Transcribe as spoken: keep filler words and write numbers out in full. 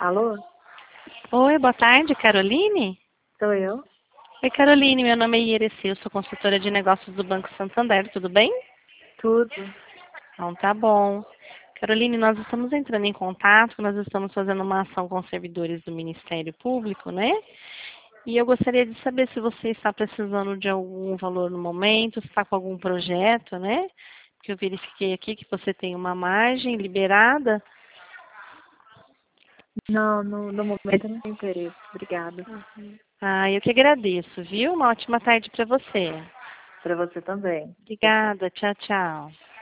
Alô? Oi, boa tarde, Caroline? Sou eu? Oi, Caroline, meu nome é Iereci, eu sou consultora de negócios do Banco Santander, tudo bem? Tudo. Então tá bom. Caroline, nós estamos entrando em contato, nós estamos fazendo uma ação com servidores do Ministério Público, né? E eu gostaria de saber se você está precisando de algum valor no momento, se está com algum projeto, né? Porque eu verifiquei aqui que você tem uma margem liberada. Não, no, no momento eu não tenho interesse. Obrigada. Ah, eu que agradeço, viu? Uma ótima tarde para você. Para você também. Tchau, tchau. Obrigada, tchau, tchau.